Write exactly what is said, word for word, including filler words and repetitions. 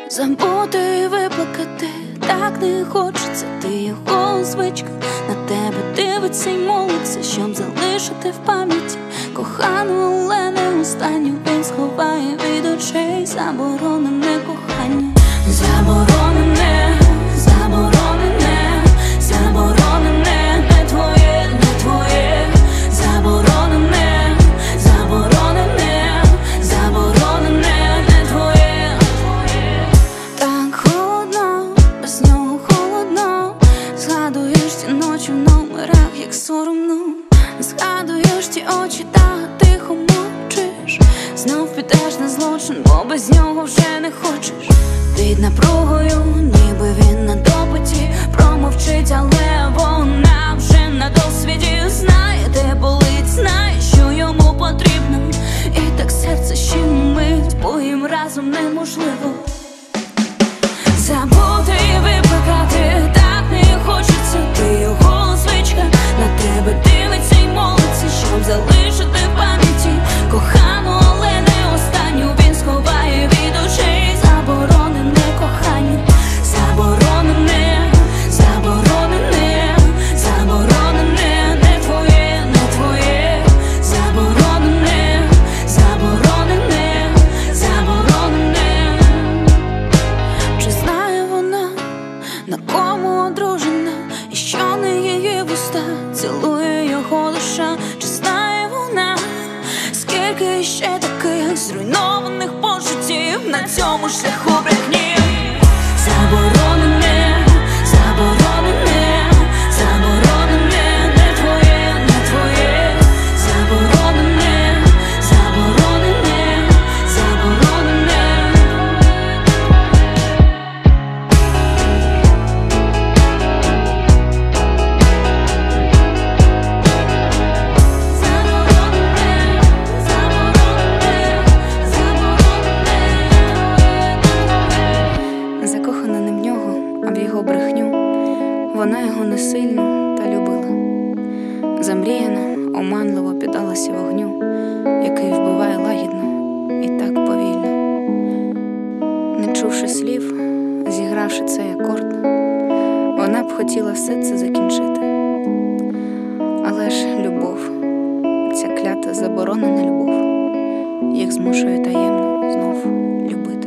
Забути і виплакати так не хочеться, ти його звичка, на тебе дивиться й молиться, щоб залишити в пам'яті кохану, але не останню. Він сховає від очей заборонене кохання. Заборонене, заборонене, заборонене, не твоє, не твоє. Заборонене, заборонене, заборонене, не твоє. Так холодно, без нього холодно. Згадуєш ті ночі в номерах, як соромно. Згадуєш ті очі, та тихо мовчиш. Знов підеш на злочин, бо без нього вже не хочеш. Під напругою, ніби він на допиті, промовчить, але вона вже на досвіді. Знає, де болить, знає, що йому потрібно. І так серце щемить, бо їм разом неможливо. Забути і виплакати так не хочеться, ти його звичка, на тебе дивиться й молиться, щоб залишити в пам'яті кохану, але не останню. Він сховає від очей заборонене кохання. Заборонене, заборонене, заборонене, не твоє, не твоє. Заборонене, заборонене, заборонене. Чи знає вона, на кому одружена, і що не її вуста цілує його душа? Чи знає вона, скільки ще таких зруйнованих почуттів на цьому шляху брехні? Заборонене, заборонене, заборонене, не твоє, не твоє. Заборонене, заборонене, заборонене. Закохана не в нього, а в його брехню. Вона його не сильно та любила. Замріяна, оманливо піддалася вогню, який вбиває лагідно і так повільно. Не чувши слів, зігравши цей акорд, вона б хотіла все це закінчити. Але ж любов, ця клята заборонена любов, їх змушує таємно знов любити.